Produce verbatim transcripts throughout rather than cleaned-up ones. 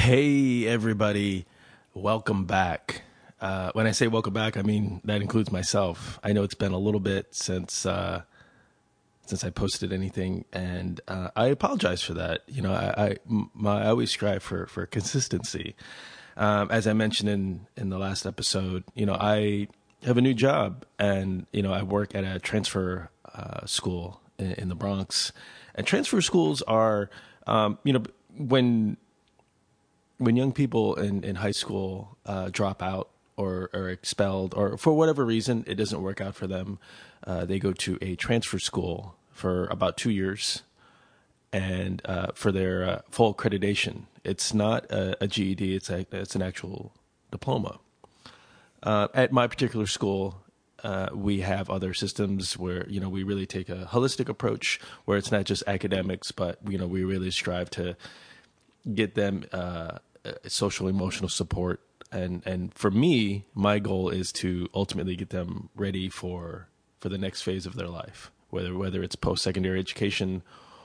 Hey, everybody. Welcome back. Uh, when I say welcome back, I mean that includes myself. I know it's been a little bit since uh, since I posted anything, and uh, I apologize for that. You know, I, I, my, I always strive for, for consistency. Um, as I mentioned in, in the last episode, you know, I have a new job, and, you know, I work at a transfer uh, school in, in the Bronx. And transfer schools are, um, you know, when... when young people in, in high school uh, drop out or are expelled, or for whatever reason it doesn't work out for them, uh, they go to a transfer school for about two years and uh, for their uh, full accreditation. It's not a, a G E D, it's, a, it's an actual diploma. Uh, at my particular school, uh, we have other systems where, you know, we really take a holistic approach where it's not just academics, but, you know, we really strive to get them uh, social emotional support, and and for me, my goal is to ultimately get them ready for for the next phase of their life, whether whether it's post secondary education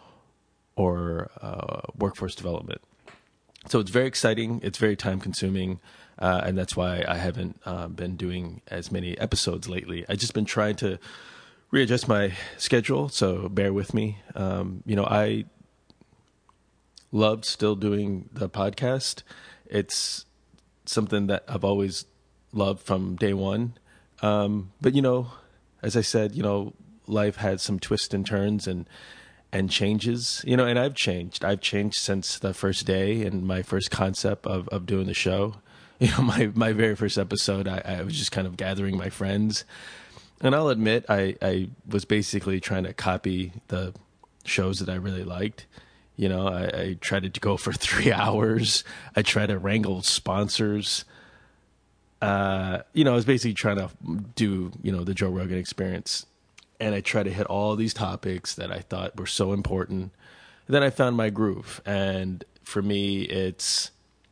or uh, workforce development. So it's very exciting. It's very time consuming, uh, and that's why I haven't uh, been doing as many episodes lately. I've just been trying to readjust my schedule, so bear with me. Um, you know, I loved still doing the podcast. It's something that I've always loved from day one. Um, but, you know, as I said, you know, life had some twists and turns and, and changes, you know, and I've changed. I've changed since the first day and my first concept of, of doing the show. You know, my, my very first episode, I, I was just kind of gathering my friends. And I'll admit, I, I was basically trying to copy the shows that I really liked. You know, I, I tried to go for three hours. I tried to wrangle sponsors. Uh, you know, I was basically trying to do, you know, the Joe Rogan Experience. And I tried to hit all these topics that I thought were so important. And then I found my groove. And for me, it's,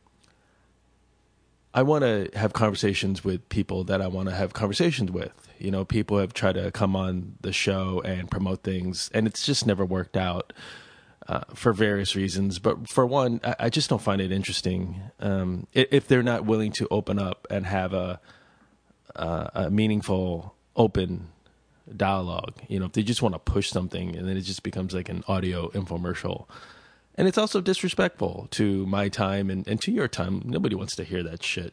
I want to have conversations with people that I want to have conversations with. You know, people have tried to come on the show and promote things, and it's just never worked out. Uh, for various reasons, but for one, I, I just don't find it interesting um, if, if they're not willing to open up and have a, a, a meaningful, open dialogue. You know, if they just want to push something and then it just becomes like an audio infomercial. And it's also disrespectful to my time and, and to your time. Nobody wants to hear that shit.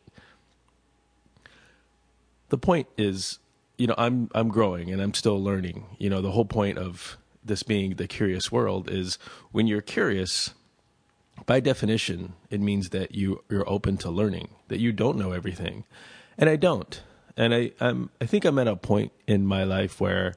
The point is, you know, I'm I'm growing and I'm still learning. You know, the whole point of this being the curious world is when you're curious, by definition, it means that you, you're open to learning, that you don't know everything. And I don't. And I, I'm, I think I'm at a point in my life where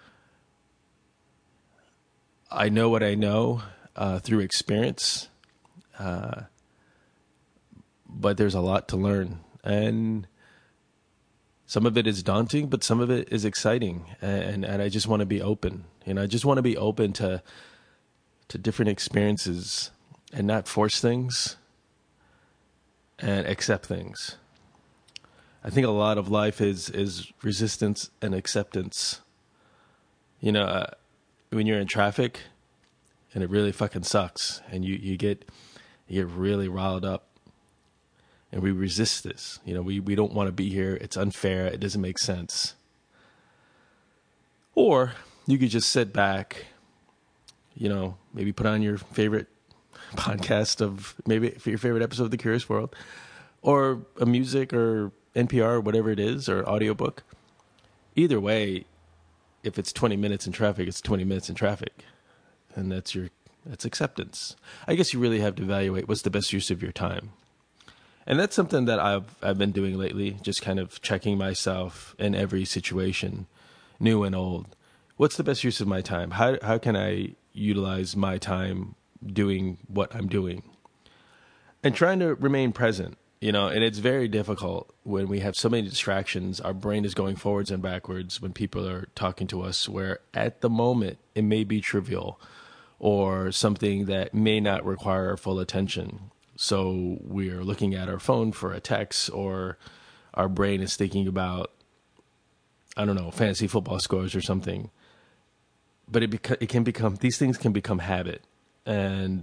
I know what I know uh, through experience, uh, but there's a lot to learn. And some of it is daunting, but some of it is exciting. And, and I just want to be open. You know, I just want to be open to to different experiences and not force things and accept things. I think a lot of life is is resistance and acceptance. You know, uh, when you're in traffic and it really fucking sucks and you, you get you get really riled up and we resist this. You know, we, we don't want to be here. It's unfair. It doesn't make sense. Or you could just sit back, you know, maybe put on your favorite podcast of maybe for your favorite episode of The Curious World, or a music or N P R or whatever it is, or audiobook. Either way, if it's twenty minutes in traffic, it's twenty minutes in traffic. And that's your, that's acceptance. I guess you really have to evaluate what's the best use of your time. And that's something that I've, I've been doing lately, just kind of checking myself in every situation, new and old. What's the best use of my time? How how can I utilize my time doing what I'm doing? And trying to remain present, you know, and it's very difficult when we have so many distractions. Our brain is going forwards and backwards when people are talking to us, where at the moment it may be trivial or something that may not require our full attention. So we're looking at our phone for a text, or our brain is thinking about, I don't know, fantasy football scores or something. But it beca- it can become, these things can become habit. And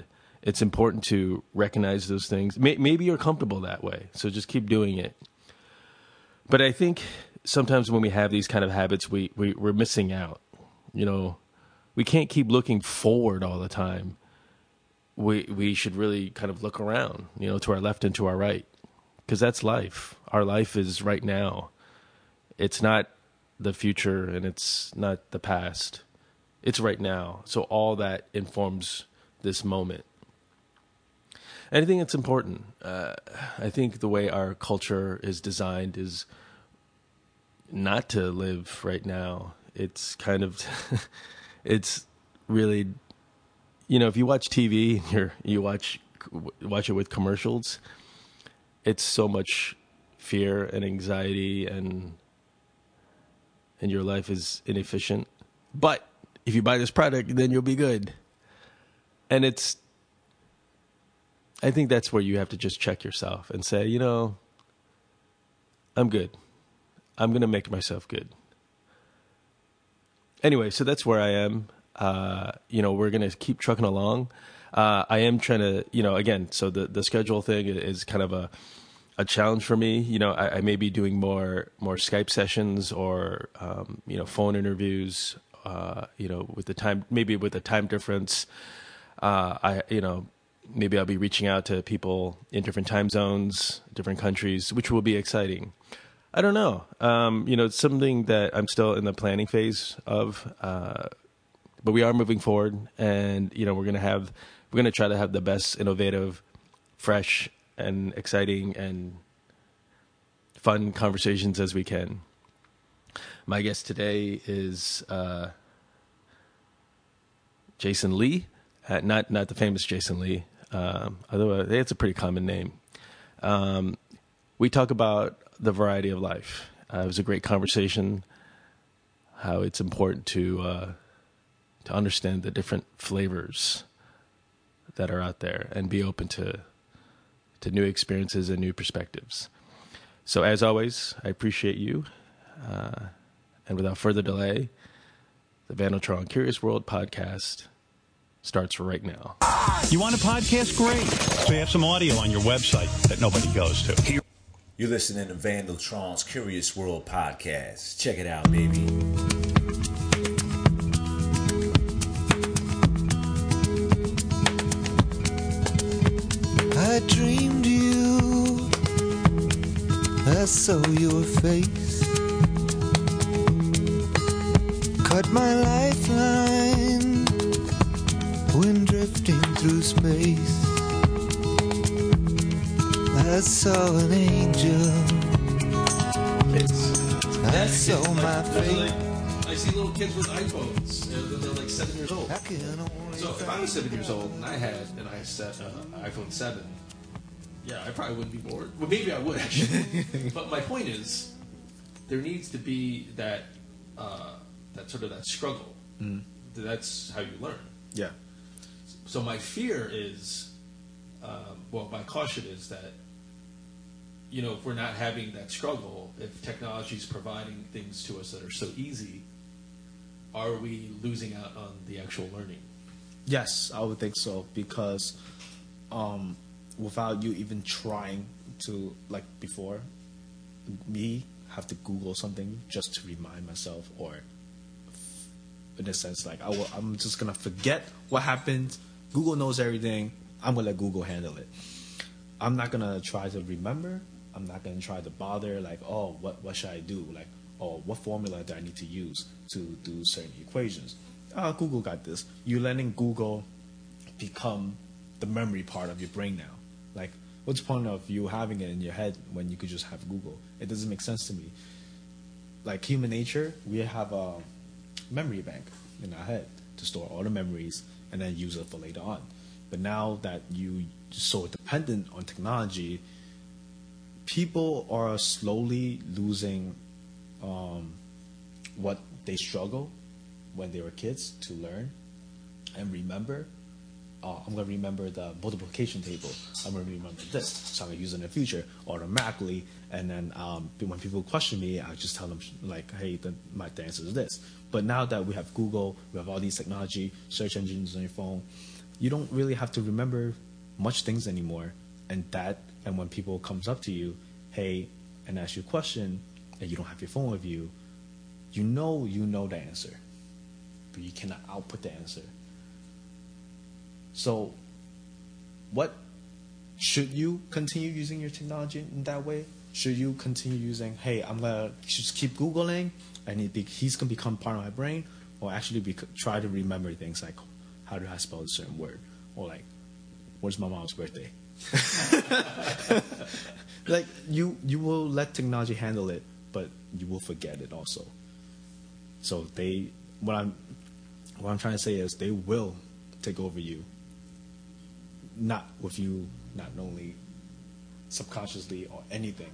it's important to recognize those things. May, maybe you're comfortable that way, so just keep doing it. But I think sometimes when we have these kind of habits, we, we, we're missing out. You know, we can't keep looking forward all the time. We we should really kind of look around, you know, to our left and to our right, because that's life. Our life is right now. It's not the future and it's not the past. It's right now. So all that informs this moment. And I think it's important. Uh, I think the way our culture is designed is not to live right now. It's kind of, it's really, you know, if you watch T V and you're, you watch watch it with commercials, it's so much fear and anxiety, and and your life is inefficient. But if you buy this product, then you'll be good. And it's, I think that's where you have to just check yourself and say, you know, I'm good. I'm going to make myself good. Anyway, so that's where I am. Uh, you know, we're going to keep trucking along. Uh, I am trying to, you know, again, so the, the schedule thing is kind of a, a challenge for me. You know, I, I may be doing more, more Skype sessions or, um, you know, phone interviews, uh, you know, with the time, maybe with the time difference. Uh, I, you know, maybe I'll be reaching out to people in different time zones, different countries, which will be exciting. I don't know. Um, you know, it's something that I'm still in the planning phase of, uh, but we are moving forward, and, you know, we're going to have, we're going to try to have the best innovative, fresh and exciting and fun conversations as we can. My guest today is, uh, Jason Lee, uh, not, not the famous Jason Lee. Um, although it's a pretty common name. Um, we talk about the variety of life. Uh, it was a great conversation, how it's important to uh, to understand the different flavors that are out there and be open to to new experiences and new perspectives. So as always, I appreciate you. Uh, and without further delay, the Van Otron Curious World podcast starts right now. You want a podcast? Great. So you have some audio on your website that nobody goes to. You're listening to Vandaltron's Curious World podcast. Check it out, baby. I dreamed you, I saw your face, cut my lifeline when drifting through space. I saw an angel, I saw my fate. I see little kids with iPhones, and they're like seven years old. So if I was seven years old and I had an uh, iPhone seven, yeah, I probably wouldn't be bored. Well, maybe I would actually. But my point is, there needs to be that uh, that sort of that struggle. Mm. That's how you learn. Yeah. So my fear is, um, well, my caution is that, you know, if we're not having that struggle, if technology is providing things to us that are so easy, are we losing out on the actual learning? Yes, I would think so, because um, without you even trying to, like before, me have to Google something just to remind myself, or in a sense, like I will, I'm just going to forget what happened. Google knows everything. I'm going to let Google handle it. I'm not going to try to remember. I'm not going to try to bother, like, oh, what, what should I do? Like, oh, what formula do I need to use to do certain equations? Oh, Google got this. You're letting Google become the memory part of your brain now. Like, what's the point of you having it in your head when you could just have Google? It doesn't make sense to me. Like human nature, we have a memory bank in our head to store all the memories and then use it for later on. But now that you're so dependent on technology, people are slowly losing um, what they struggle when they were kids to learn and remember. Uh, I'm going to remember the multiplication table. I'm going to remember this, so I'm going to use it in the future automatically. And then um, when people question me, I just tell them, like, hey, the, my the answer is this. But now that we have Google, we have all these technology, search engines on your phone, you don't really have to remember much things anymore. And that, and when people comes up to you, hey, and ask you a question, and you don't have your phone with you, you know you know the answer, but you cannot output the answer. So, what should you continue using your technology in that way? Should you continue using, hey, I'm gonna just keep Googling, and it be, he's gonna become part of my brain, or actually be, try to remember things like, how do I spell a certain word, or like, where's my mom's birthday? Like you, you will let technology handle it, but you will forget it also. So they, what I'm, what I'm trying to say is, they will take over you. Not with you, not only subconsciously or anything.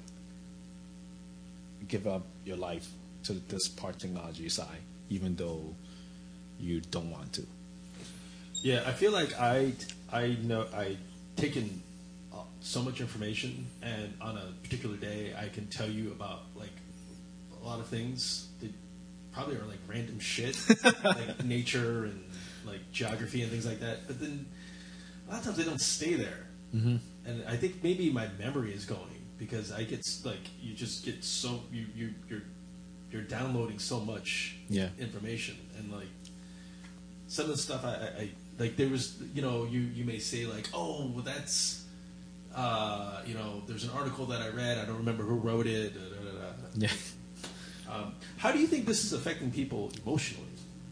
Give up your life to this part technology side, even though you don't want to. Yeah, I feel like I, I know I taken uh, so much information, and on a particular day, I can tell you about like a lot of things that probably are like random shit, like nature and like geography and things like that. But then a lot of times they don't stay there, mm-hmm. and I think maybe my memory is going because I get like you just get so you you you're you're downloading so much yeah. information, and like some of the stuff I, I, I like there was you know you you may say like, oh, well that's uh, you know there's an article that I read, I don't remember who wrote it. Da, da, da, da. Yeah. Um, how do you think this is affecting people emotionally?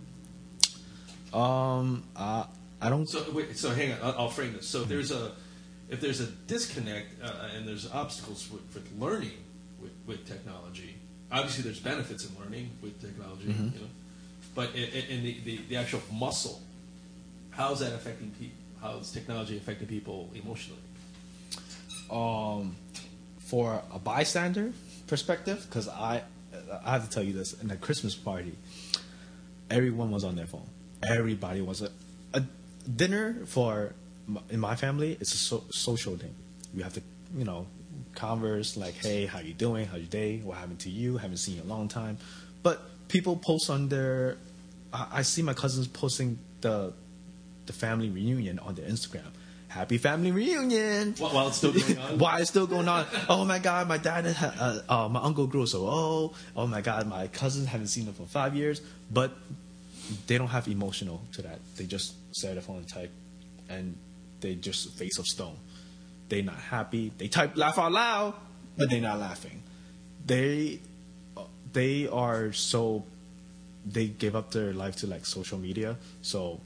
Um, uh, I don't. So wait, so hang on, I'll, I'll frame this. So if there's a if there's a disconnect uh, and there's obstacles with, with learning with, with technology, obviously there's benefits in learning with technology, mm-hmm. you know. But in, in the, the, the actual muscle, how is that affecting people? How is technology affecting people emotionally? Um, for a bystander perspective, because I I have to tell you this, in a Christmas party, everyone was on their phone. Everybody was a, a dinner for in my family. It's a so, social thing. We have to, you know, converse like, hey, how you doing? How's your day? What happened to you? Haven't seen you in a long time. But people post on their. I, I see my cousins posting the the family reunion on their Instagram. Happy family reunion! While it's still going on? While it's still going on. Oh my God, my dad, uh, uh, my uncle grew so old. Oh my God, my cousins haven't seen them for five years. But they don't have emotional to that. They just stare at the phone and type, and they just face of stone. They're not happy. They type laugh out loud, but they're not laughing. They, they are so, they give up their life to like social media. So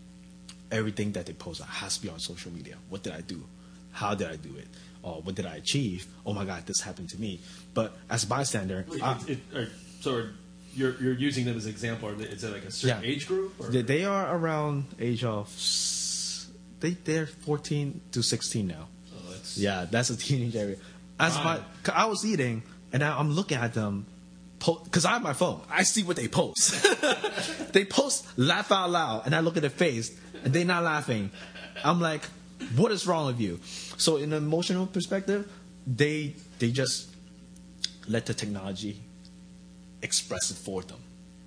everything that they post has to be on social media. What did I do? How did I do it? Or what did I achieve? Oh my God, this happened to me. But as a bystander, Wait, I, it, it, or, so you're you're using them as an example. Is it like a certain Yeah. age group? Or? they, they are around age of s- they they're fourteen to sixteen now. Oh, that's, Yeah, that's a teenage area. As my, Fine. 'cause I was eating, and now I'm looking at them, because I have my phone. I see what they post. They post laugh out loud, and I look at their face, and they're not laughing. I'm like, what is wrong with you? So in an emotional perspective, they they just let the technology express it for them.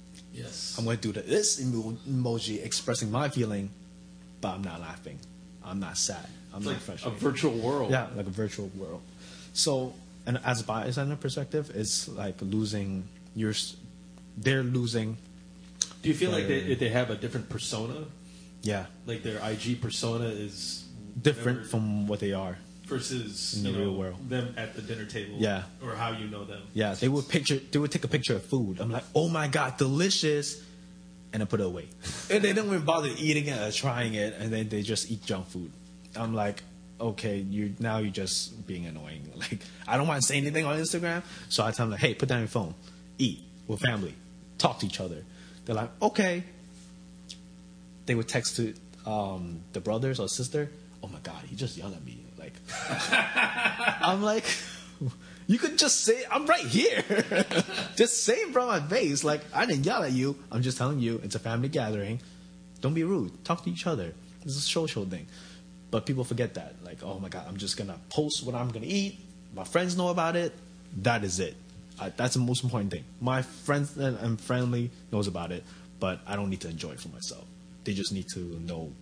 Yes. I'm going to do the, this emo- emoji expressing my feeling, but I'm not laughing. I'm not sad. I'm It's not like a frustrated. virtual world. Yeah, like a virtual world. So, and as a bystander perspective, it's like losing your. They're losing. Do you feel like their- they they have a different persona? Yeah, Like their I G persona is different whatever- from what they are. versus in the you know, real world. them at the dinner table. Yeah. Or how you know them. Yeah, they would picture. They would take a picture of food. I'm like, oh my God, delicious, and I put it away. And they don't even bother eating it or trying it, and then they just eat junk food. I'm like, okay, you now you're just being annoying. Like, I don't want to say anything on Instagram, so I tell them like, hey, put down your phone, eat with family, talk to each other. They're like, okay. They would text to um, the brothers or sister. Oh my God, he just yelled at me. Like, I'm like, you could just say, I'm right here. Just say it from my face. Like, I didn't yell at you. I'm just telling you, it's a family gathering. Don't be rude. Talk to each other. This is a social thing. But people forget that. Like, oh my God, I'm just going to post what I'm going to eat. My friends know about it. That is it. I, that's the most important thing. My friends and, and family knows about it, but I don't need to enjoy it for myself. They just need to know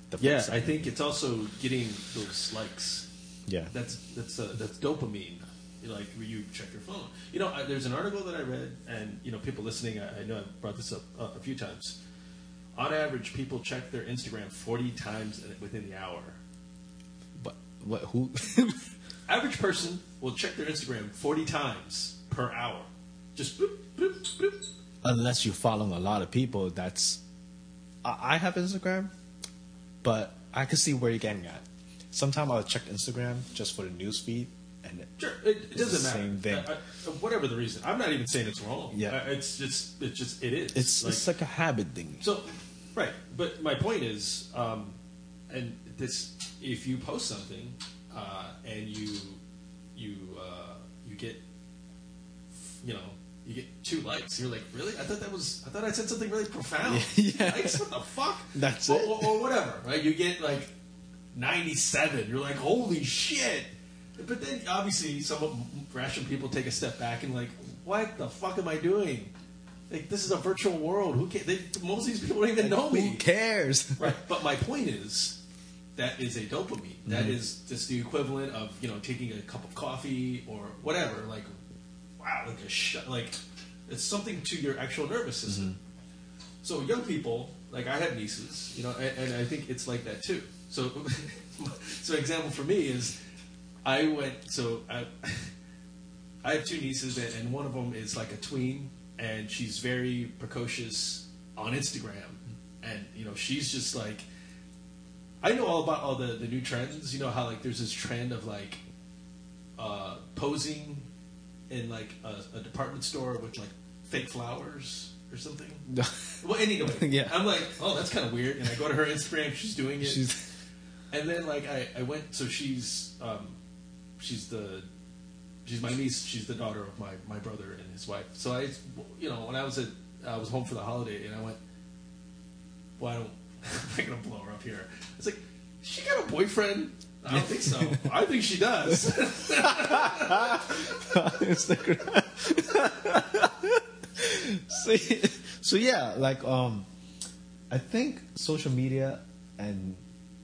the Yeah, fix I it. think it's also getting those likes. Yeah. That's that's uh, that's dopamine. You know, like where you check your phone. You know, I, there's an article that I read, and you know, people listening, I, I know I've brought this up uh, a few times. On average, people check their Instagram forty times in- within the hour. But what? Who? Average person will check their Instagram forty times per hour. Just boop, boop, boop. Unless you're following a lot of people, that's. I, I have Instagram, but I can see where you're getting at. Sometimes I'll check Instagram just for the news feed, and it, Sure, it, it It's doesn't the matter. same thing. I, I, whatever the reason, I'm not even saying it's wrong. Yeah. I, it's just, it's just, it is. it's like, it's like a habit thing. so, right. But my point is, um, and this, if you post something uh, and you, you, uh, you get, you know, you get two likes, you're like, really? I thought that was, I thought I said something really profound. Yeah. Likes? What the fuck? That's or, it. Or, or whatever, right? You get like ninety-seven. You're like, holy shit. But then obviously some rational people take a step back and like, what the fuck am I doing? Like, this is a virtual world. Who can they, most of these people don't even know me. Who cares? Right. But my point is, that is a dopamine. That is just the equivalent of, you know, taking a cup of coffee or whatever. Like, wow, like a sh- like it's something to your actual nervous system. So young people, like I have nieces, you know, and, and I think it's like that too. So, so example for me is, I went. So I, I have two nieces, and, and one of them is like a tween, and she's very precocious on Instagram, and you know she's just like, I know all about all the, the new trends. You know how like there's this trend of like uh, posing in like a, a department store with like fake flowers or something. Well, anyway, Yeah. I'm like, oh, that's kind of weird. And I go to her Instagram, she's doing it. She's- And then like I, I went, so she's um, she's the she's my niece. She's the daughter of my, my brother and his wife. So I, you know, when I was at I was home for the holiday, and I went, well, I don't, I'm not gonna blow her up here. It's like, she got a boyfriend? I don't think so. I think she does. Instagram. so, so yeah, like um, I think social media and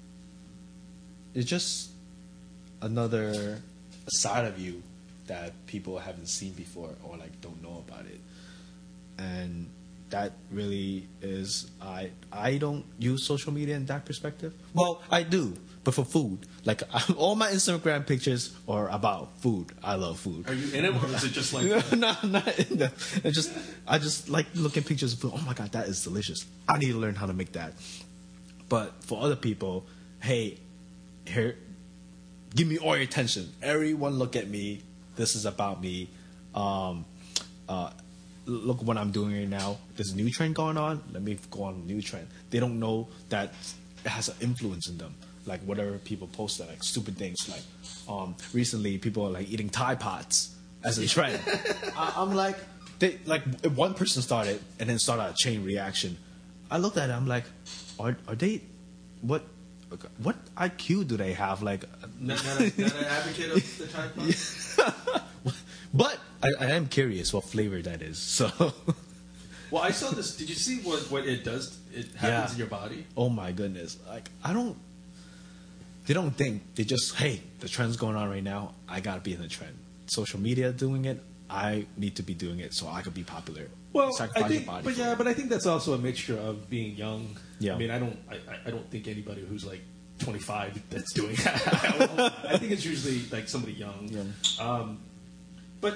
it's just another side of you that people haven't seen before or like don't know about it, and that really is I I don't use social media in that perspective. Well, I do, but for food. Like all my Instagram pictures are about food. I love food. Are you in it, or is it just like No, no, I'm not in them. It's just I just like looking pictures of food. Oh my god, that is delicious. I need to learn how to make that. But for other people, hey, here, give me all your attention. Everyone, look at me. This is about me. Um, uh, look what I'm doing right now. There's a new trend going on. Let me go on a new trend. They don't know that it has an influence in them. Like whatever people post, that like stupid things. Like um, recently, people are like eating Tide Pods as a trend. I, I'm like, they like one person started and then started a chain reaction. I looked at it. I'm like, are are they what? What I Q do they have? Like, not, not, a, not an advocate of the Tide Pod? but I, I am curious what flavor that is. So, Well, I saw this. Did you see what, what it does? It happens Yeah. in your body. oh my goodness! Like, I don't. They don't think. They just, hey, the trend's going on right now. I gotta be in the trend. Social media doing it. I need to be doing it so I could be popular. Well, Sacrifice I think, your body but for yeah, it. but I think that's also a mixture of being young. Yeah. I mean, I don't, I, I- I don't think anybody who's like twenty-five that's doing that. I think it's usually like somebody young. Young. Um, but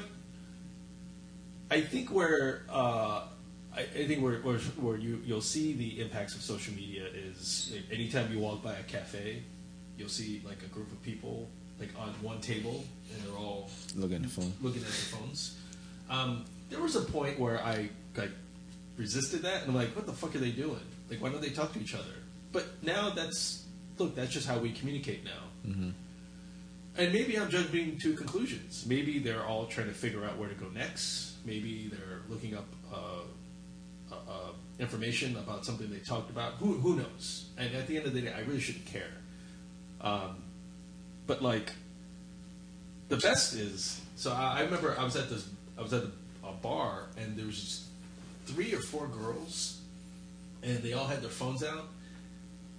I think where uh, I, I think where, where where you you'll see the impacts of social media is like, anytime you walk by a cafe, you'll see like a group of people like on one table and they're all Look at the phone. looking at their phones. Um, there was a point where I like resisted that, and I'm like, "What the fuck are they doing? Like, why don't they talk to each other?" But now that's look, that's just how we communicate now. Mm-hmm. And maybe I'm jumping to conclusions. Maybe they're all trying to figure out where to go next. Maybe they're looking up uh, uh, uh, information about something they talked about. Who who knows? And at the end of the day, I really shouldn't care. Um, but like, the best is so I, I remember I was at this I was at a, a bar, and there was just three or four girls, and they all had their phones out.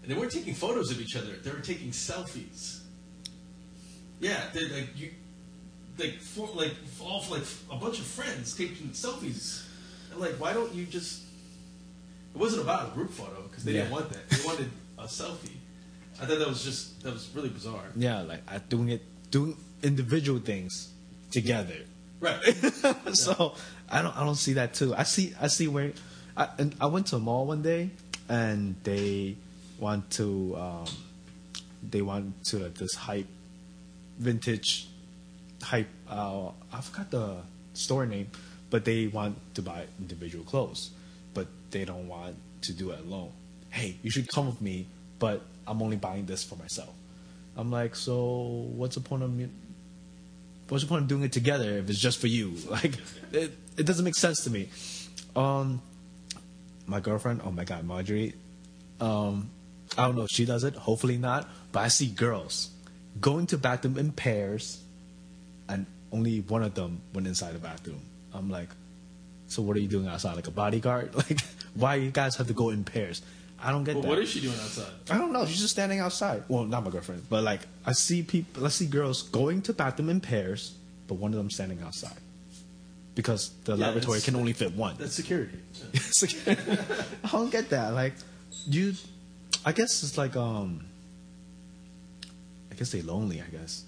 and they weren't taking photos of each other. They were taking selfies. Yeah, they're like you, like for, like all like a bunch of friends taking selfies. And like, why don't you just? It wasn't about a group photo because they Yeah. didn't want that. They wanted a selfie. I thought that was just that was really bizarre. Yeah, like I doing it, doing individual things together. Right. So I don't, I don't see that too. I see, I see where, I, and I went to a mall one day, and they want to, um, they want to like, this hype, vintage, hype. Uh, I forgot the store name, but they want to buy individual clothes, but they don't want to do it alone. Hey, you should come with me, but I'm only buying this for myself. I'm like, so what's the point of me? What's the point of doing it together if it's just for you? Like, it, it doesn't make sense to me. Um, my girlfriend, oh my God, Marjorie. Um, I don't know if she does it. Hopefully not. But I see girls going to bathroom in pairs, and only one of them went inside the bathroom. I'm like, so what are you doing outside? Like a bodyguard? Like, why you guys have to go in pairs? I don't get Well, that. what is she doing outside? I don't know. She's just standing outside. Well, not my girlfriend, but like I see people. I see girls going to bathroom in pairs, but one of them standing outside because the Yeah, laboratory that's- can only fit one. That's security. It's like- I don't get that. Like you, I guess it's like um. I guess they lonely. I guess.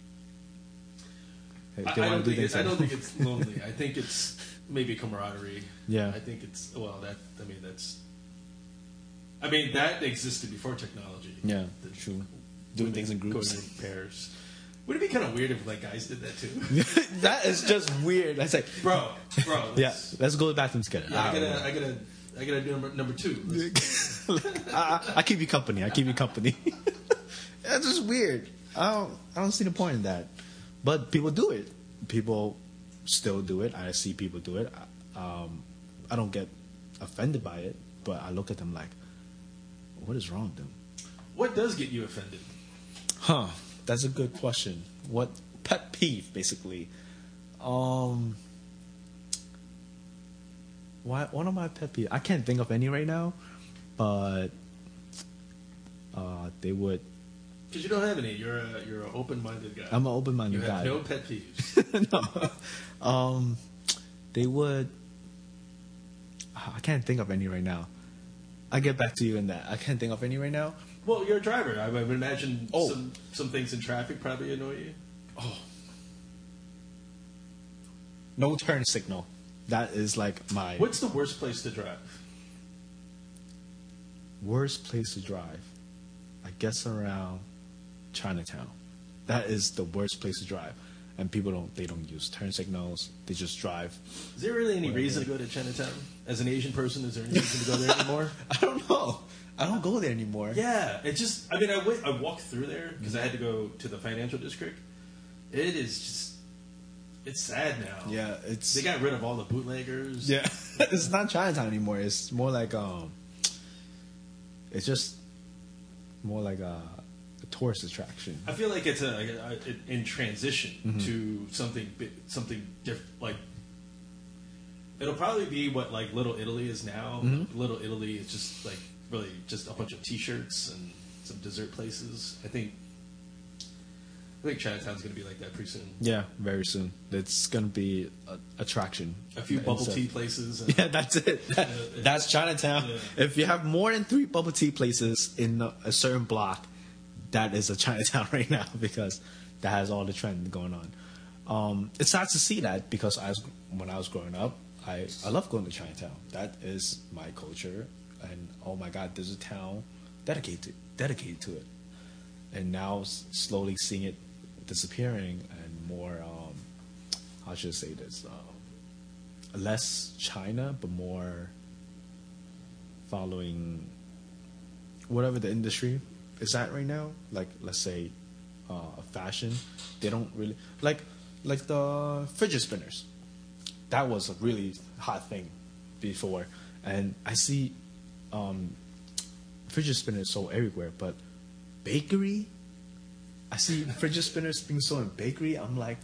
They- I, they I wanna don't do think it's, things I don't alone. think it's lonely. I think it's maybe camaraderie. Yeah. I think it's well that I mean that's. I mean that existed before technology. Yeah, The- true. Doing things in groups. going in pairs. Would it be kind of weird if like guys did that too? That is just weird. I say, bro, bro. yeah, let's- let's go to the bathroom together. yeah, I don't gotta, know. I gotta, I gotta do number, number two. Let's- I, I I keep you company. I keep you company. That's just weird. I don't. I don't see the point in that. But people do it. People still do it. I see people do it. Um, I don't get offended by it, but I look at them like, what is wrong with them? What does get you offended? Huh. That's a good question. What pet peeve, basically? Um. Why? One of my pet peeves. I can't think of any right now, but uh, they would. Because you don't have any. You're a, you're an open-minded guy. I'm an open-minded you have guy. no pet peeves. no. Um, they would. I can't think of any right now. I get back to you in that. I can't think of any right now. Well, you're a driver. I would imagine Oh. some some things in traffic probably annoy you. No turn signal. That is like my What's the worst place to drive? worst place to drive. I guess around Chinatown. That is the worst place to drive. And people don't. They don't use turn signals. They just drive. Is there really any reason to go to Chinatown? As an Asian person, is there any reason to go there anymore? I don't know. I don't go there anymore. Yeah, it just. I mean, I went. I walked through there because I had to go to the financial district. It is just. It's sad now. Yeah, it's. They got rid of all the bootleggers. Yeah, it's not Chinatown anymore. It's more like um, it's just more like a, a tourist attraction. I feel like it's a, a, a in transition Mm-hmm. to something bi- something different. Like it'll probably be what like Little Italy is now. Mm-hmm. Little Italy is just like really just a bunch of T-shirts and some dessert places. I think. I think Chinatown's going to be like that pretty soon. Yeah, very soon. It's gonna be a attraction. A few bubble Instead- tea places. And Yeah, that's it. That- that's Chinatown. Yeah. If you have more than three bubble tea places in a, a certain block, that is a Chinatown right now because that has all the trend going on. Um, it's sad to see that because I was, when I was growing up, I, I love going to Chinatown. That is my culture, and oh my God, there's a town dedicated dedicated to it, and now s- slowly seeing it disappearing and more. Um, how should I say this? Um, less China, but more following whatever the industry is at right now. Like, let's say, uh, fashion. They don't really like like the fidget spinners. That was a really hot thing before, and I see um, fidget spinners sold everywhere. But bakery, I see fidget spinners being sold in bakery. I'm like,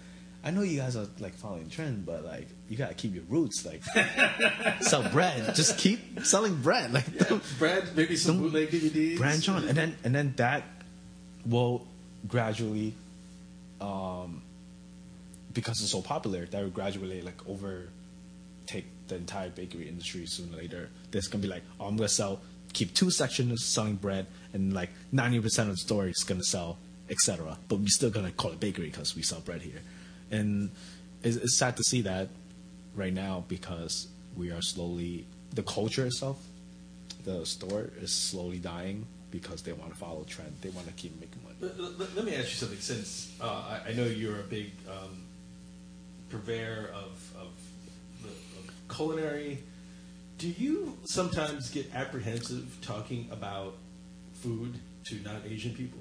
I know you guys are like following trend, but like you gotta keep your roots. Like sell bread, just keep selling bread. Like Yeah, bread, maybe some bootleg D V Ds. branch on, and then and then that will gradually, um, because it's so popular, that will gradually like overtake the entire bakery industry sooner or later. There's gonna be like, oh, I'm gonna sell, keep two sections selling bread, and like ninety percent of the store is gonna sell, et cetera. But we're still gonna call it bakery because we sell bread here, and it's, it's sad to see that right now because we are slowly, the culture itself, the store is slowly dying because they want to follow trend. They want to keep making money. Let, let, let me ask you something. Since uh, I, I know you're a big um, purveyor of, of, the, of culinary, do you sometimes get apprehensive talking about food to non-Asian people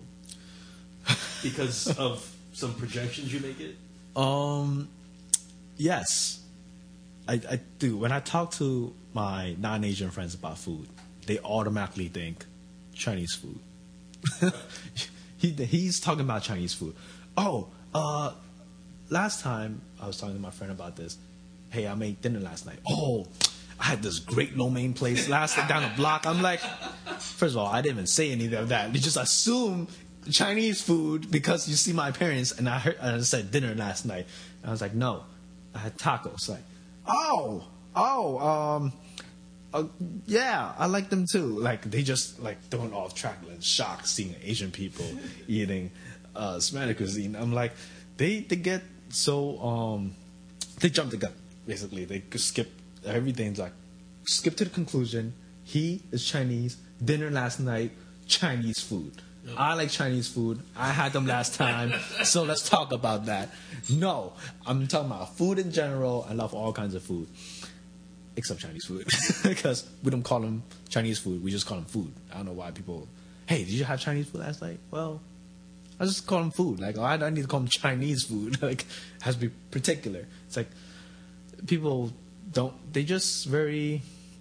because of some projections you make it? Um, yes, I, I do. When I talk to my non-Asian friends about food, they automatically think Chinese food. he he's talking about Chinese food. Oh, uh, last time I was talking to my friend about this. Hey, I made dinner last night. Oh, I had this great lo mein place last down the block. I'm like, first of all, I didn't even say anything of that. You just assume Chinese food because you see my parents, and I heard and I said dinner last night. And I was like, no, I had tacos. Like, oh, oh, um, uh, yeah, I like them too. Like they just like thrown off track and shocked seeing Asian people eating uh, Spanish cuisine. I'm like, they they get so um, they jump the gun basically. They skip everything's like skip to the conclusion. He is Chinese. Dinner last night, Chinese food. I like Chinese food. I had them last time, so let's talk about that. No, I'm talking about food in general. I love all kinds of food, except Chinese food, because we don't call them Chinese food. We just call them food. I don't know why people. Hey, did you have Chinese food last night? Well, I just call them food. Like, oh, I don't need to call them Chinese food. Like, it has to be particular. It's like people don't. They just very.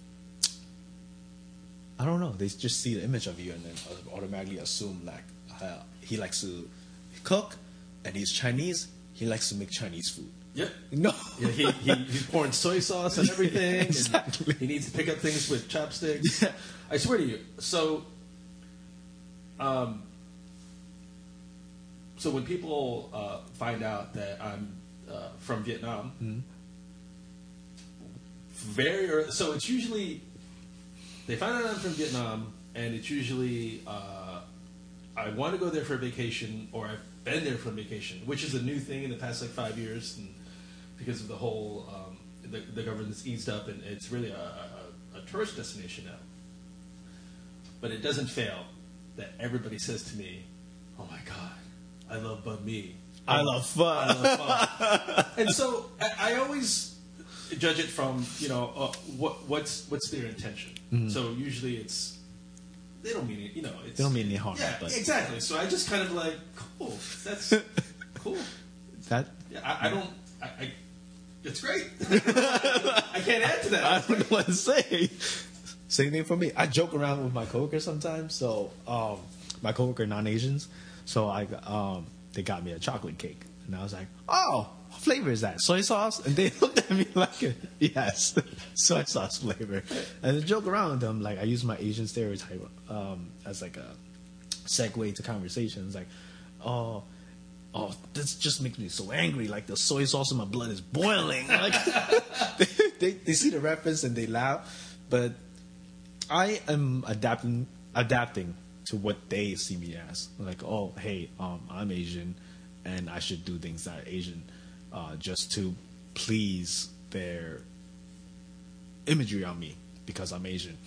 I don't know. They just see the image of you and then automatically assume like uh, he likes to cook and he's Chinese. He likes to make Chinese food. Yep. No. Yeah, he, he he's pouring soy sauce and everything. Exactly. And he needs to pick up things with chopsticks. Yeah. I swear to you. So, um, so when people uh, find out that I'm uh, from Vietnam, Mm-hmm. very early, so it's usually. They find out I'm from Vietnam, and it's usually uh, I want to go there for a vacation, or I've been there for a vacation, which is a new thing in the past like five years, and because of the whole um, the, the government's eased up, and it's really a, a, a tourist destination now. But it doesn't fail that everybody says to me, "Oh my God, I love banh mi. I love fun." I love pho." And so I, I always judge it from you know uh, what what's what's their intention. Mm-hmm. So usually it's they don't mean it, you know. It's, They don't mean any harm. yeah, but exactly. So I just kind of like cool. That's cool. that Yeah, I, I don't. I, I it's great. I can't add to that. I don't know what to say. Same thing for me. I joke around with my coworkers sometimes. So um, my coworker non-Asians. So I um, they got me a chocolate cake, and I was like, oh. What flavor is that? Soy sauce? And they looked at me like, yes, soy sauce flavor. And I joke around with them, like I use my Asian stereotype um, as like a segue to conversations. Like, oh, oh, this just makes me so angry. Like the soy sauce in my blood is boiling. Like they, they, they see the reference and they laugh. But I am adapting, adapting to what they see me as. Like, oh, hey, um, I'm Asian, and I should do things that are Asian. Uh, just to please their imagery on me because I'm Asian.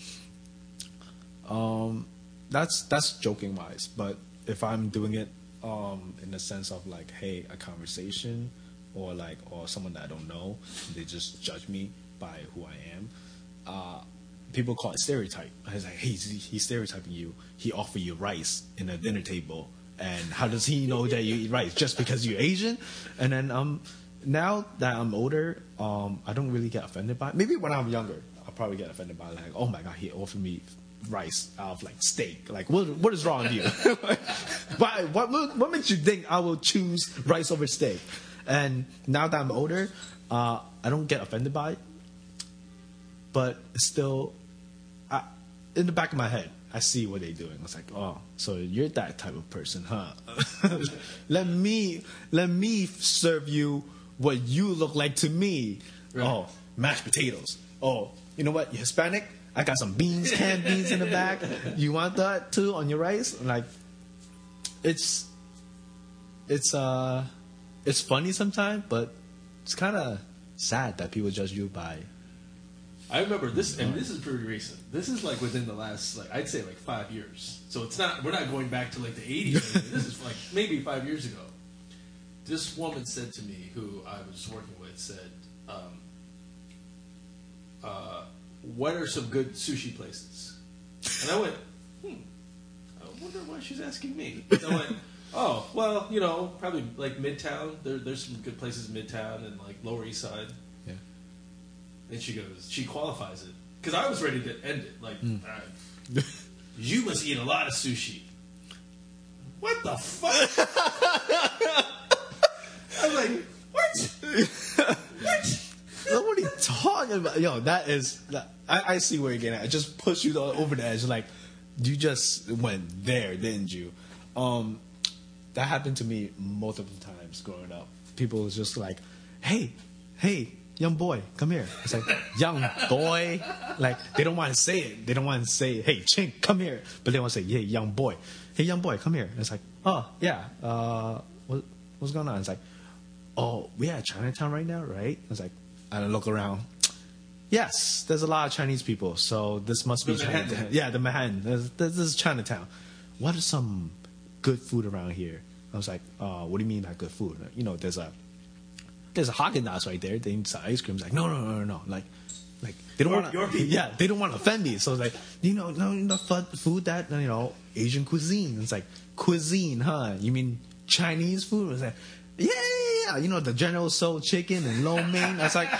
Um, that's that's joking wise, but if I'm doing it um, in the sense of like, hey, a conversation or like or someone that I don't know, they just judge me by who I am. Uh, people call it stereotype. It's like, hey, he's, he's stereotyping you. He offered you rice in a dinner table. And how does he know that you eat rice? Just because you're Asian? And then um, now that I'm older, um, I don't really get offended by it. Maybe when I'm younger, I'll probably get offended by it. Like, oh my God, he offered me rice out of like steak. Like, what what is wrong with you? Why? What, what what makes you think I will choose rice over steak? And now that I'm older, uh, I don't get offended by it. But it's still, I, in the back of my head, I see what they're doing. It's like, oh, so you're that type of person, huh? let me let me serve you what you look like to me. Right. Oh, mashed potatoes. Oh, you know what? You're Hispanic? I got some beans, canned beans in the back. You want that too on your rice? Like, it's it's uh it's funny sometimes, but it's kind of sad that people judge you by. I remember this, and this is pretty recent. This is like within the last, like I'd say, like five years. So it's not. We're not going back to like the eighties. This is like maybe five years ago. This woman said to me, who I was working with, said, um, uh, "What are some good sushi places?" And I went, "Hmm, I wonder why she's asking me." And I went, "Oh, well, you know, probably like Midtown. There, there's some good places in Midtown and like Lower East Side." And she goes, she qualifies it. Because I was ready to end it. Like, mm. all right, you must eat a lot of sushi. What the fuck? I was like, what? What? What are you talking about? Yo, that is, that, I, I see where you're getting at. It just pushed you over the edge. Like, you just went there, didn't you? Um, that happened to me multiple times growing up. People was just like, hey, hey, young boy, come here. It's like, young boy. Like, they don't want to say it. They don't want to say, hey, Chink, come here. But they want to say, hey, young boy. Hey, young boy, come here. And it's like, oh, yeah. Uh, what, what's going on? It's like, oh, we at Chinatown right now, right? It's like, and I look around. Yes, there's a lot of Chinese people. So this must be the Chinatown. Manhattan. Yeah, the Manhattan. This, this is Chinatown. What is some good food around here? I was like, uh, what do you mean by good food? You know, there's a... There's a Haagen-Dazs right there. They need some ice cream. It's like, no, no, no, no, no. Like, like they don't want to. Yeah, they don't want to offend me. So it's like, you know, no, no food that you know, Asian cuisine. It's like cuisine, huh? You mean Chinese food? It's like, yeah, yeah, yeah. You know, the General Tso chicken and lo mein. That's like,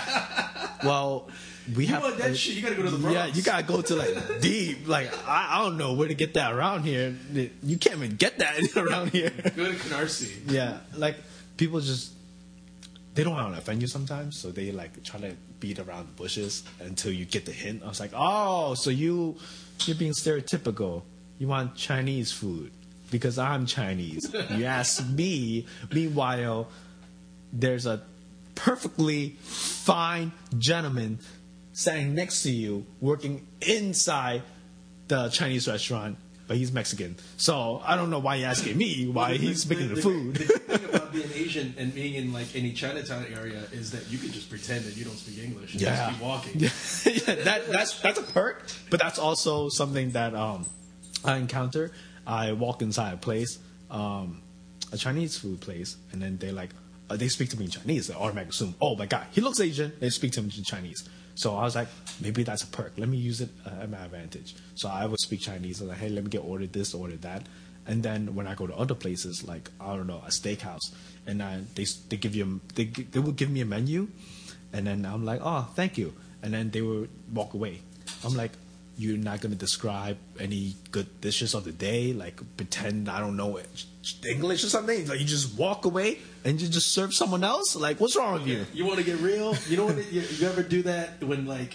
well, we you have. Want that uh, shit? You gotta go to the Bronx. Yeah, you gotta go to like deep. Like, I, I don't know where to get that around here. You can't even get that around here. Go to Canarsie. Yeah, like people just. They don't want to offend you sometimes, so they like try to beat around the bushes until you get the hint. I was like, oh, so you, you're being stereotypical. You want Chinese food because I'm Chinese. You ask me. Meanwhile, there's a perfectly fine gentleman standing next to you working inside the Chinese restaurant, but he's Mexican. So I don't know why you're asking me why he's making the, the food. The good thing about being Asian and being in like any Chinatown area is that you can just pretend that you don't speak English and yeah. just keep walking. yeah, that, that's that's a perk, but that's also something that um, I encounter. I walk inside a place, um, a Chinese food place, and then they like uh, they speak to me in Chinese. They automatically assume, oh my god, he looks Asian. They speak to him in Chinese. So I was like, maybe that's a perk. Let me use it uh, at my advantage. So I would speak Chinese. I was like, hey, let me get ordered this, ordered that. And then when I go to other places, like, I don't know, a steakhouse, and I, they they give you, they, they would give me a menu, and then I'm like, oh, thank you. And then they would walk away. I'm like, you're not going to describe any good dishes of the day, like pretend I don't know English or something? Like you just walk away and you just serve someone else? Like, what's wrong with you? You want to get real? You know what? You, you ever do that when like?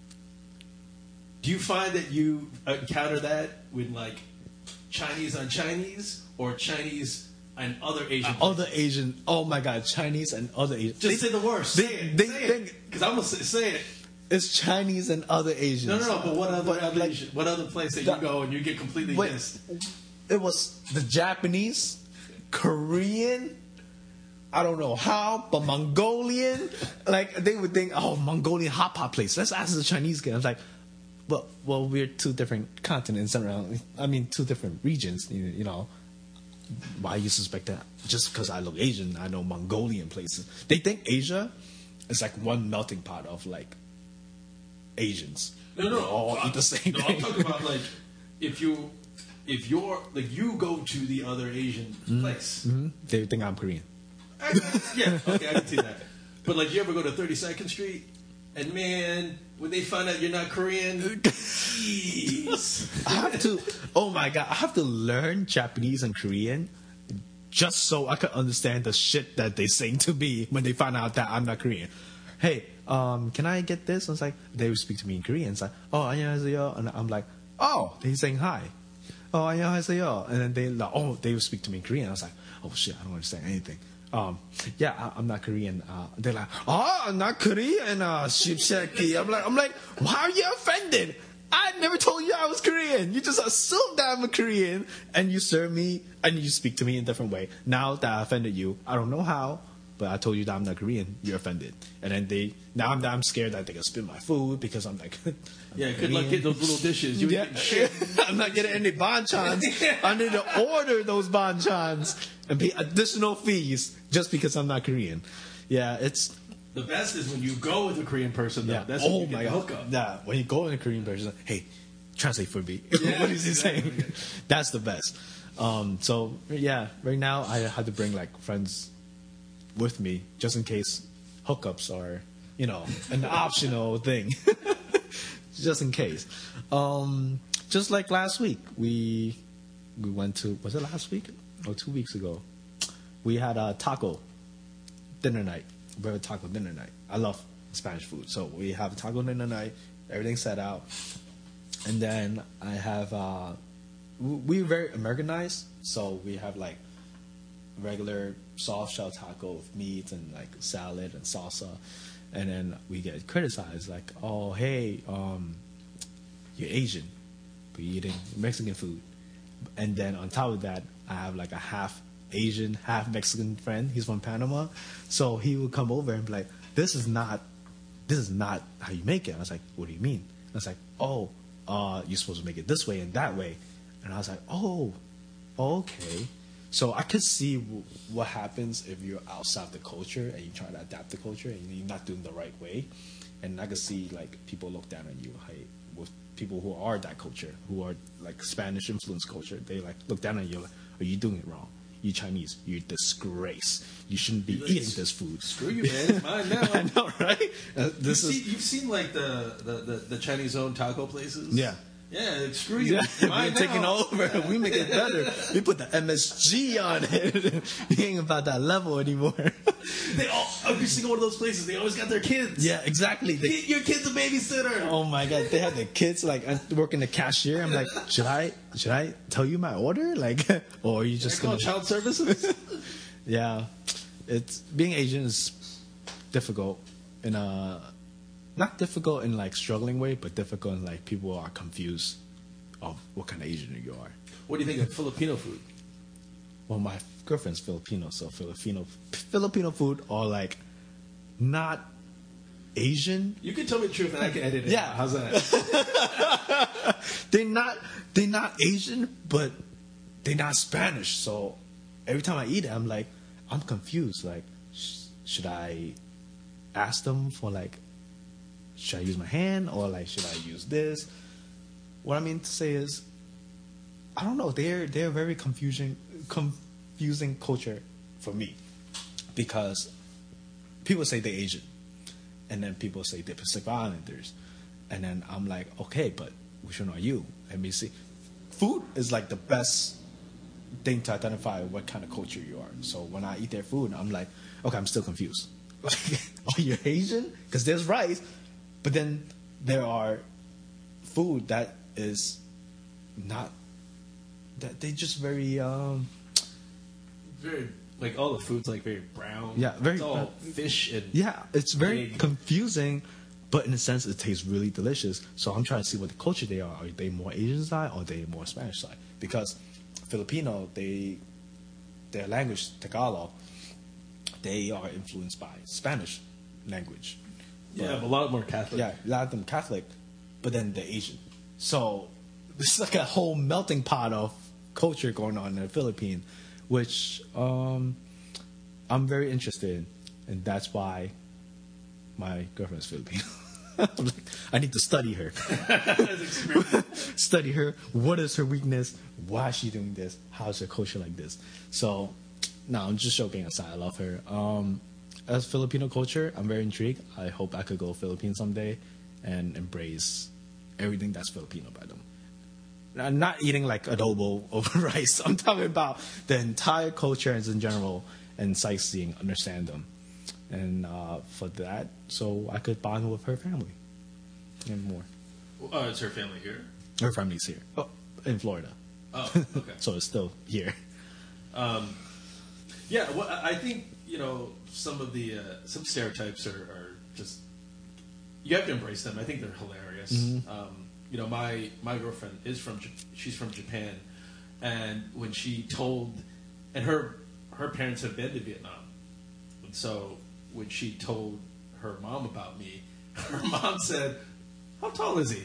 Do you find that you encounter that when like Chinese on Chinese or Chinese and other Asian? Uh, other Asian. Oh my God, Chinese and other Asian. Just they, say the worst. They, say it. They, say it. Because I'm gonna say, say it. It's Chinese and other Asians. No, no, no. But what other, but, other like, Asian, what other place that you go and you get completely but missed? It was the Japanese, Korean. I don't know how, but Mongolian. Like they would think, oh, Mongolian hot pot place. Let's ask the Chinese guy. I was like, well, well, we're two different continents around. I mean, two different regions. You, you know, why you suspect that? Just because I look Asian, I know Mongolian places. They think Asia is like one melting pot of like Asians. No, no, they all I, eat the same no, thing. I'm talking about like if you, if you're like you go to the other Asian mm-hmm. place, mm-hmm. they think I'm Korean. I, yeah, okay, I can see that. But like, you ever go to thirty-second Street, and man, when they find out you're not Korean, jeez. I have to. Oh my God, I have to learn Japanese and Korean just so I could understand the shit that they saying to me when they find out that I'm not Korean. Hey, um, can I get this? I was like, they would speak to me in Korean. It's like, oh, 안녕하세요. And I'm like, oh, they're saying hi. Oh, 안녕하세요. And then they like, oh, they would speak to me in Korean. I was like, oh shit, I don't understand anything. Um, yeah, I, I'm not Korean. Uh, they're like, oh, I'm not Korean. Uh, shipshaki. I'm like, I'm like, why are you offended? I never told you I was Korean. You just assumed that I'm a Korean, and you serve me, and you speak to me in a different way. Now that I offended you, I don't know how, but I told you that I'm not Korean. You're offended, and then they now I'm, I'm scared that they're gonna spit my food because I'm like, I'm Yeah, good luck getting those little dishes. You yeah. yeah. shit. I'm not getting any banchans. I need to order those banchans and pay additional fees just because I'm not Korean. Yeah, it's The best is when you go with a Korean person, though. yeah. That's when Oh you get my the god. hookup. Yeah, when you go in a Korean person, hey, translate for me. What is he saying? That's the best. Um, so yeah, right now I had to bring like friends with me just in case hookups are, you know, an optional thing. Just in case. Um, just like last week, we we went to, was it last week or two weeks ago? We had a taco dinner night. We have a taco dinner night. I love Spanish food, so we have a taco dinner night. Everything's set out, and then I have uh, we- we're very Americanized, so we have like regular soft shell taco with meat and like salad and salsa, and then we get criticized like, oh hey, um, you're Asian, but you're eating Mexican food, and then on top of that, I have like a half Asian, half Mexican friend. He's from Panama, so he would come over and be like, "This is not, this is not how you make it." I was like, "What do you mean?" I was like, "Oh, uh, you're supposed to make it this way and that way," and I was like, "Oh, okay." So I could see w- what happens if you're outside the culture and you try to adapt the culture and you're not doing the right way, and I could see like people look down on you. Hey, with people who are that culture, who are like Spanish influenced culture, they like look down on you like, "Are you doing it wrong? You Chinese, you're a disgrace. You shouldn't be Like, eating this food." Screw you, man. It's mine now. I know, right? Uh, this you've, is seen, you've seen like the, the, the, the Chinese-owned taco places? yeah. Yeah, like, screw you. Yeah, It's we're mine taking now. over. We make it better. We put the M S G on it. We ain't about that level anymore. They all, every single one of those places, they always got their kids. Yeah, exactly. They, Get your kid's a babysitter. oh my god, they had the kids like uh, working the cashier. I'm like, should I should I tell you my order? Like, or are you just They're gonna? called child services. Yeah, it's being Asian is difficult in a not difficult in like struggling way, but difficult in like people are confused of what kind of Asian you are. What do you think of Filipino food? Well, my girlfriend's Filipino, so Filipino Filipino food are like not Asian. You can tell me the truth and I can edit it. Yeah. How's that? They're not they're not Asian, but they're not Spanish. So every time I eat it, I'm like, I'm confused. Like, sh- should I ask them for like, should I use my hand or like, should I use this? What I mean to say is, I don't know. They're they're very confusing confusing culture for me because people say they're Asian, and then people say they're Pacific Islanders, and then I'm like, okay, but which one are you? Let me see. Food is like the best thing to identify what kind of culture you are. So when I eat their food, I'm like, okay, I'm still confused. Like, are you Asian? Because there's rice, but then there are food that is not that they just very um Very, like all the food's like very brown. Yeah, very It's all brown. fish and yeah, it's very Big. confusing, but in a sense it tastes really delicious. So I'm trying to see what the culture they are. Are they more Asian side or are they more Spanish side? Because Filipino, they their language Tagalog, they are influenced by Spanish language. yeah, but a lot more Catholic. Yeah, a lot of them Catholic, but then they're Asian. So it's like a whole melting pot of culture going on in the Philippines, which um, I'm very interested in, and that's why my girlfriend's Filipino. I'm like, I need to study her. Study her. What is her weakness? Why is she doing this? How is her culture like this? So, no, I'm just joking aside. I love her. Um, as Filipino culture, I'm very intrigued. I hope I could go Philippines someday and embrace everything that's Filipino by them. I'm not eating like adobo over rice. I'm talking about the entire culture as in general and sightseeing, understand them. And uh, for that, so I could bond with her family and more. Oh, is her family here? Her family's here. Oh, in Florida. Oh, okay. So it's still here. Um, yeah, well, I I think, you know, some of the, uh, some stereotypes are, are just, you have to embrace them. I think they're hilarious. Mm-hmm. Um, you know, my, my girlfriend is from, Jap- she's from Japan. And when she told, and her, her parents have been to Vietnam. And so when she told her mom about me, her mom said, "How tall is he?"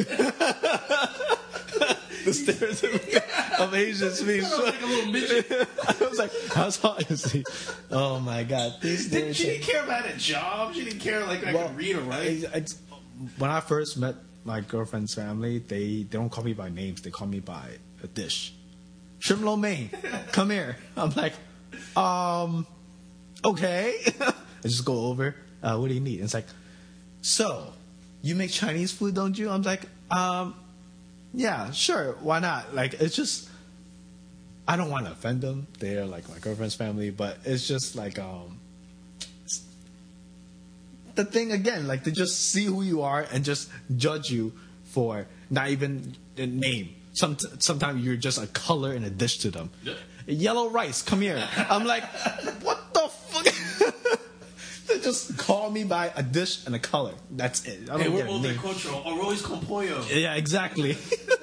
The stereotype of Asians being Kind of like a little midget. I was like, how tall is he? Oh my god. These Didn't, she stereotypes. didn't care about a job. She didn't care like I Well, could read or write. I- I- when I first met my girlfriend's family, they, they don't call me by names. They call me by a dish. Shrimp lo mein, come here. I'm like, um, okay. I just go over. Uh, what do you need? And it's like, so you make Chinese food, don't you? I'm like, um, yeah, sure. Why not? Like, it's just, I don't want to offend them. They're like my girlfriend's family, but it's just like, um, the thing again, like to just see who you are and just judge you for not even a name. Some sometimes you're just a color and a dish to them. Yeah. Yellow rice, come here. I'm like, what the fuck? They just call me by a dish and a color. That's it. I don't Hey, we're get a name. multicultural. Arroz con pollo. Yeah, exactly.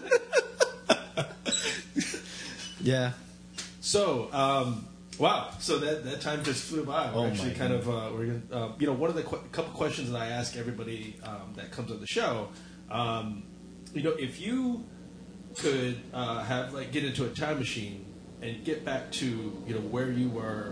Yeah. So, um, wow. So that, that time just flew by. We're Oh, actually my kind of, uh, we're gonna, uh, you know, one of the qu- couple questions that I ask everybody um, that comes on the show, um, you know, if you could uh, have like get into a time machine and get back to, you know, where you were,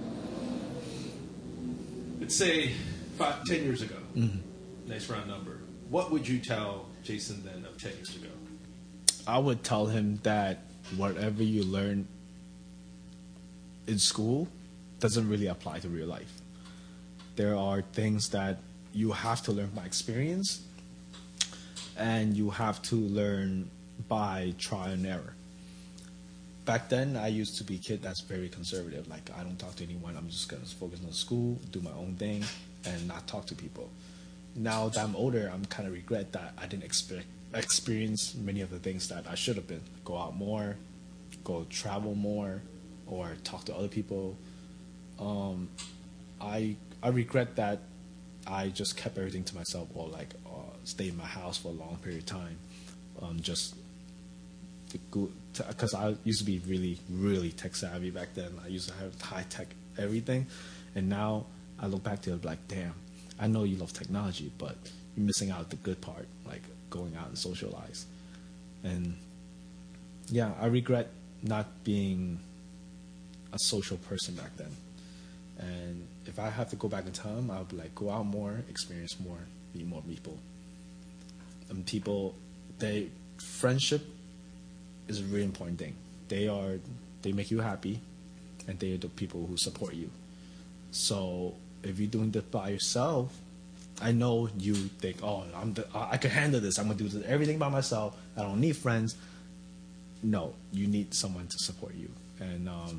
let's say five, ten years ago. Mm-hmm. Nice round number. What would you tell Jason then of ten years ago? I would tell him that whatever you learn in school doesn't really apply to real life. There are things that you have to learn by experience, and you have to learn by trial and error. Back then, I used to be a kid that's very conservative. Like, I don't talk to anyone. I'm just going to focus on school, do my own thing, and not talk to people. Now that I'm older, I'm kind of regret that I didn't expe- experience many of the things that I should have been. Go out more, go travel more, or talk to other people. Um, I I regret that I just kept everything to myself, or like uh, stay in my house for a long period of time, um, just to go because I used to be really really tech savvy back then. I used to have high tech everything, and now I look back to it like, damn, I know you love technology, but you're missing out the good part, like going out and socialize. And yeah, I regret not being a social person back then. And if I have to go back in time, I would be like, go out more, experience more, meet more people. And people, they friendship is a really important thing. They are, they make you happy, and they are the people who support you. So if you're doing this by yourself, I know you think, oh, I'm the, I can handle this. I'm gonna do this, everything by myself. I don't need friends. No, you need someone to support you. And um,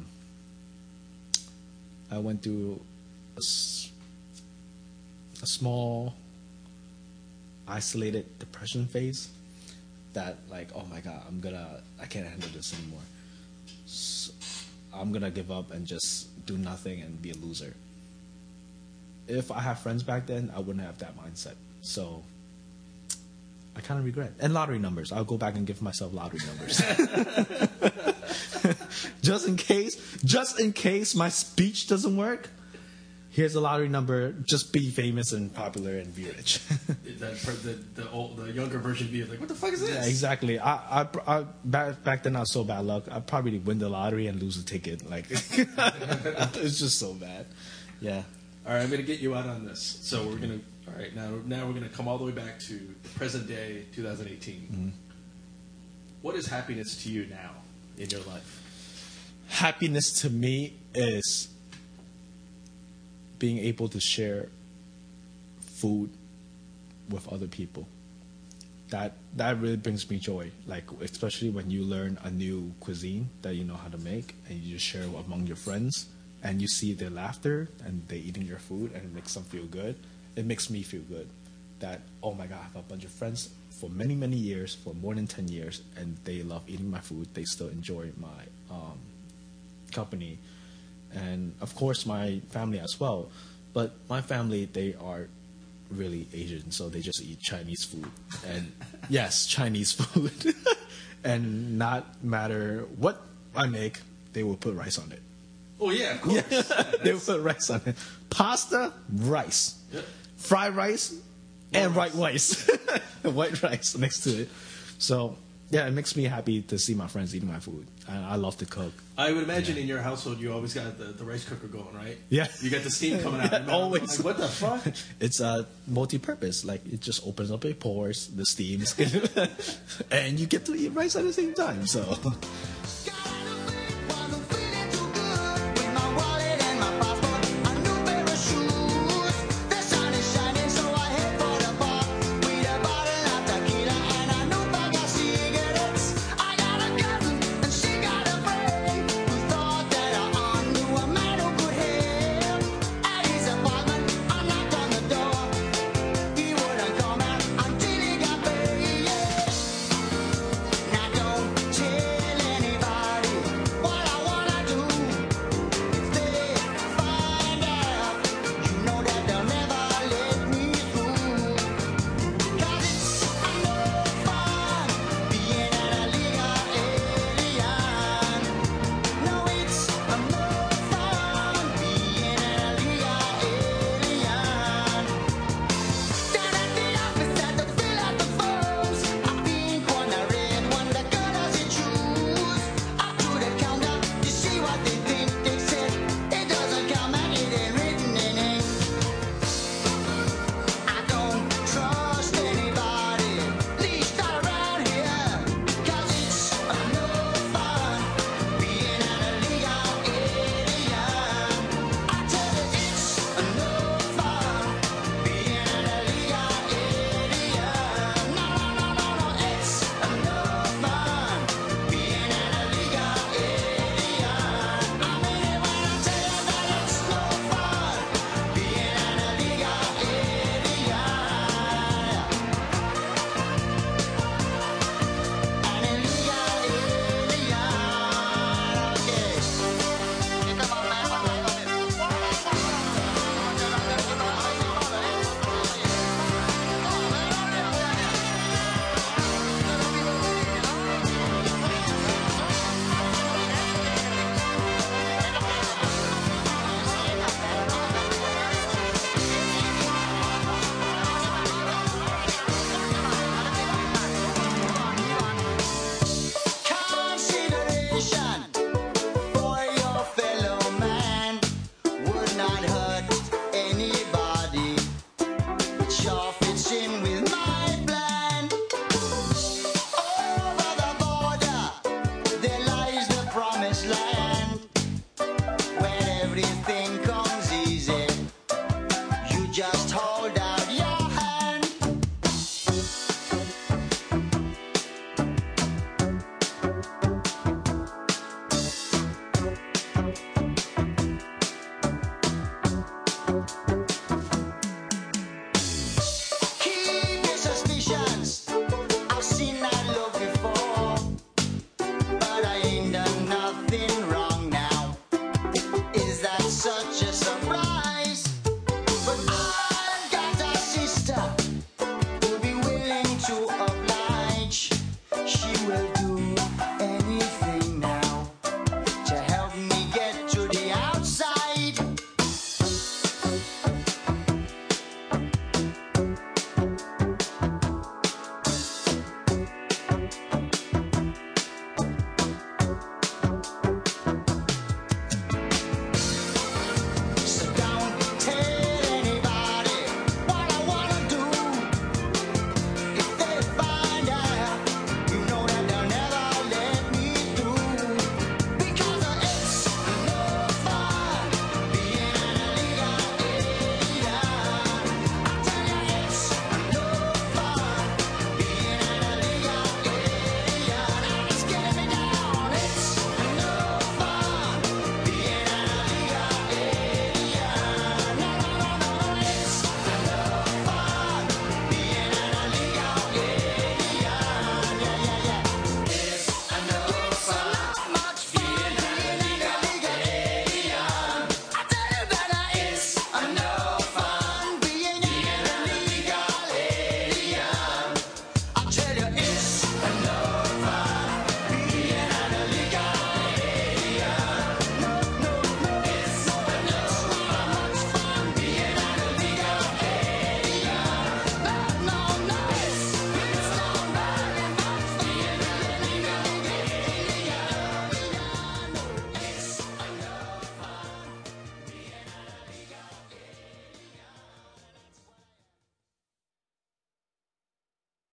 I went through a, s- a small, isolated depression phase. That like, oh my god, I'm gonna, I can't handle this anymore. So I'm gonna give up and just do nothing and be a loser. If I had friends back then, I wouldn't have that mindset. So I kind of regret. And lottery numbers. I'll go back and give myself lottery numbers. Just in case, just in case my speech doesn't work, here's a lottery number. Just be famous and popular and be rich. That, the, the, old, the younger version be like, what the fuck is this? Yeah, exactly. I, I, I back, back then I was so bad luck. I'd probably win the lottery and lose the ticket. Like, it's just so bad. Yeah. All right, I'm going to get you out on this. So we're going to, all right, now now we're going to come all the way back to the present day, twenty eighteen. Mm-hmm. What is happiness to you now in your life? Happiness to me is being able to share food with other people. that that really brings me joy. Like especially when you learn a new cuisine that you know how to make, and you just share it among your friends, and you see their laughter and they eating your food, and it makes them feel good. It makes me feel good. That oh my god, I have a bunch of friends for many many years, for more than ten years, and they love eating my food. They still enjoy my um, company, and of course my family as well. But my family, they are really Asian, so they just eat Chinese food. And yes, Chinese food. And not matter what I make, they will put rice on it. Oh yeah, of course. Yeah, they will put rice on it. Pasta, rice. Yep. Fried rice, More and rice. white rice. White rice next to it. So yeah, it makes me happy to see my friends eating my food. And I love to cook. I would imagine yeah. in your household you always got the, the rice cooker going, right? Yeah. You got the steam coming out. Yeah, always. Like, what the fuck? It's uh, multi-purpose. Like it just opens up, it pours, the steams, and you get to eat rice at the same time. So.